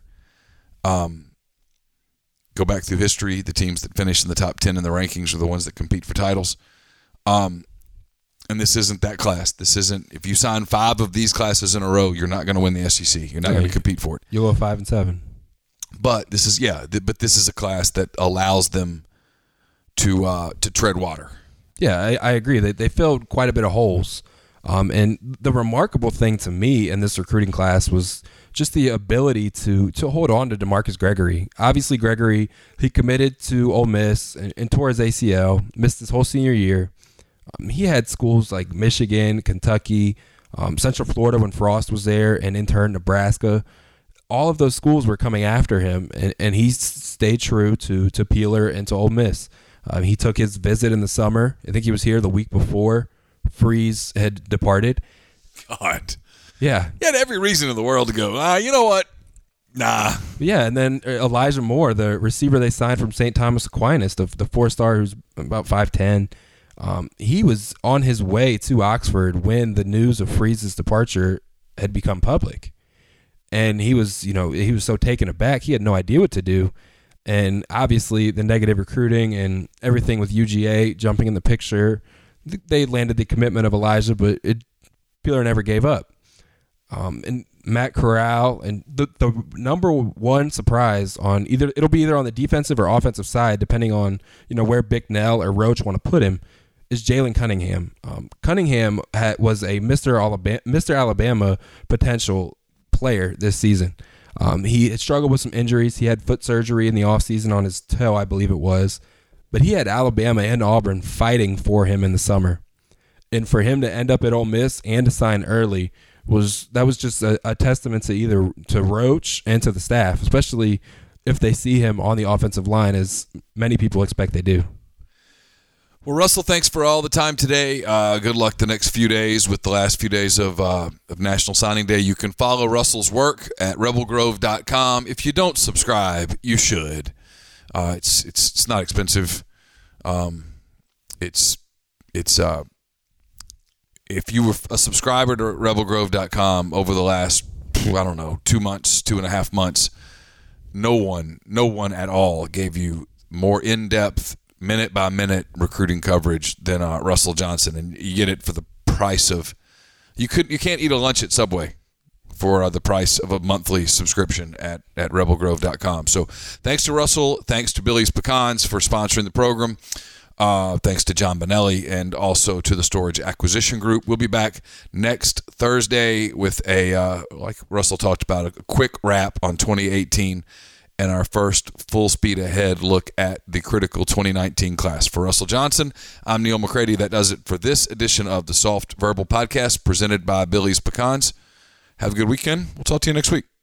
Go back through history. The teams that finish in the top 10 in the rankings are the ones that compete for titles. And this isn't that class. This isn't, if you sign 5 of these classes in a row, you're not going to win the SEC. You're not going to compete for it. You'll go 5 and 7. But this is, but this is a class that allows them to tread water. Yeah, I agree. They filled quite a bit of holes. And the remarkable thing to me in this recruiting class was just the ability to hold on to DeMarcus Gregory. Obviously, Gregory, he committed to Ole Miss and tore his ACL, missed his whole senior year. He had schools like Michigan, Kentucky, Central Florida when Frost was there, and intern Nebraska. All of those schools were coming after him, and he stayed true to Peeler and to Ole Miss. He took his visit in the summer. I think he was here the week before Freeze had departed. God. Yeah. He had every reason in the world to go, you know what? Nah. Yeah, and then Elijah Moore, the receiver they signed from St. Thomas Aquinas, the 4-star who's about 5'10", he was on his way to Oxford when the news of Freeze's departure had become public. And he was so taken aback, he had no idea what to do. And obviously the negative recruiting and everything with UGA jumping in the picture, they landed the commitment of Elijah, but Peeler never gave up. And Matt Corral, and the number one surprise on it'll be either on the defensive or offensive side, depending on where Bicknell or Roach want to put him, is Jalen Cunningham. Cunningham was a Mr. Alabama potential player this season. He had struggled with some injuries. He had foot surgery in the offseason on his toe, I believe it was. But he had Alabama and Auburn fighting for him in the summer. And for him to end up at Ole Miss and to sign early was just a testament to Roach and to the staff, especially if they see him on the offensive line, as many people expect they do. Well, Russell, thanks for all the time today. Good luck the next few days with the last few days of National Signing Day. You can follow Russell's work at rebelgrove.com. If you don't subscribe, you should. It's not expensive. If you were a subscriber to rebelgrove.com over the last, 2.5 months, no one at all gave you more in-depth, minute-by-minute recruiting coverage than Russell Johnson, and you get it for the price of you can't eat a lunch at Subway for the price of a monthly subscription at rebelgrove.com. So thanks to Russell, thanks to Billy's Pecans for sponsoring the program. Thanks to John Bonelli and also to the Storage Acquisition Group. We'll be back next Thursday with like Russell talked about, a quick wrap on 2018 and our first full speed ahead look at the critical 2019 class. For Russell Johnson, I'm Neil McCready. That does it for this edition of the Soft Verbal Podcast presented by Billy's Pecans. Have a good weekend. We'll talk to you next week.